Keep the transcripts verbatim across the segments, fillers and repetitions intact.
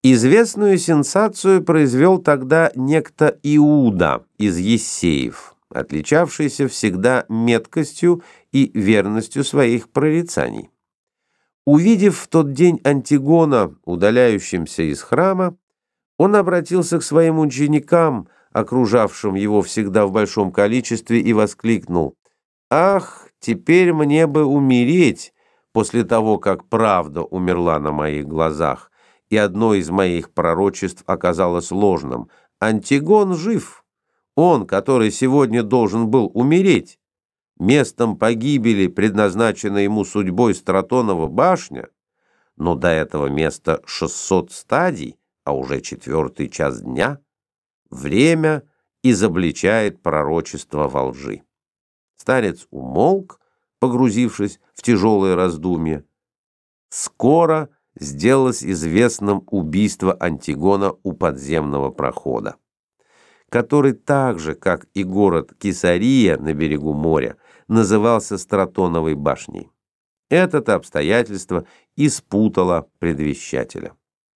Известную сенсацию произвел тогда некто Иуда из Ессеев, отличавшийся всегда меткостью и верностью своих прорицаний. Увидев в тот день Антигона, удаляющимся из храма, он обратился к своим ученикам, окружавшим его всегда в большом количестве, и воскликнул: «Ах, теперь мне бы умереть после того, как правда умерла на моих глазах, и одно из моих пророчеств оказалось ложным. Антигон жив, он, который сегодня должен был умереть. Местом погибели, предназначенной ему судьбой Стратонова башня, но до этого места шестьсот стадий, а уже четвертый час дня, время изобличает пророчество во лжи». Старец умолк, погрузившись в тяжелое раздумье. Скоро сделалось известным убийство Антигона у подземного прохода, который так же, как и город Кесария на берегу моря, назывался Стратоновой башней. Это обстоятельство и спутало предвещателя.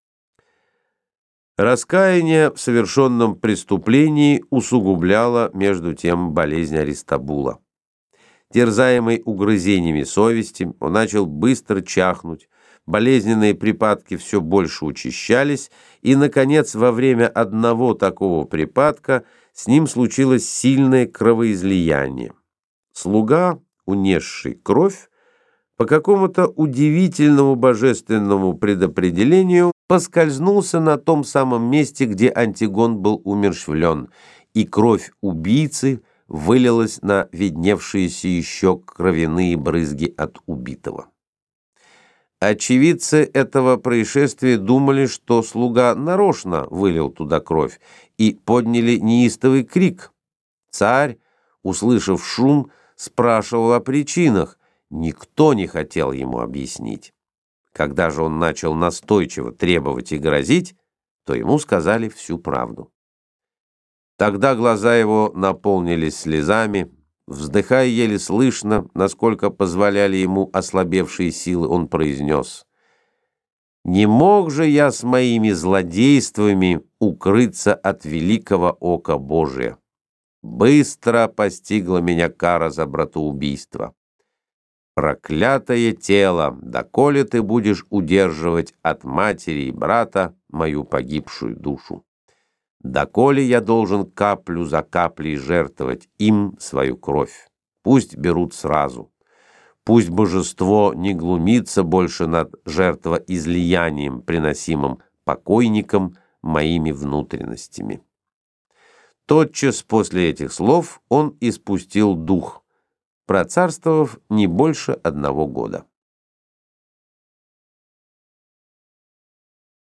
Раскаяние в совершенном преступлении усугубляло между тем болезнь Аристобула. Терзаемый угрызениями совести, он начал быстро чахнуть, болезненные припадки все больше учащались, и, наконец, во время одного такого припадка с ним случилось сильное кровоизлияние. Слуга, унесший кровь, по какому-то удивительному божественному предопределению поскользнулся на том самом месте, где Антигон был умерщвлен, и кровь убийцы вылилась на видневшиеся еще кровяные брызги от убитого. Очевидцы этого происшествия думали, что слуга нарочно вылил туда кровь, и подняли неистовый крик. Царь, услышав шум, спрашивал о причинах. Никто не хотел ему объяснить. Когда же он начал настойчиво требовать и грозить, то ему сказали всю правду. Тогда глаза его наполнились слезами. Вздыхая еле слышно, насколько позволяли ему ослабевшие силы, он произнес: «Не мог же я с моими злодействами укрыться от великого ока Божия. Быстро постигла меня кара за братоубийство. Проклятое тело, доколе ты будешь удерживать от матери и брата мою погибшую душу? Доколе я должен каплю за каплей жертвовать им свою кровь? Пусть берут сразу. Пусть божество не глумится больше над жертвоизлиянием, приносимым покойникам моими внутренностями». Тотчас после этих слов он испустил дух, процарствовав не больше одного года.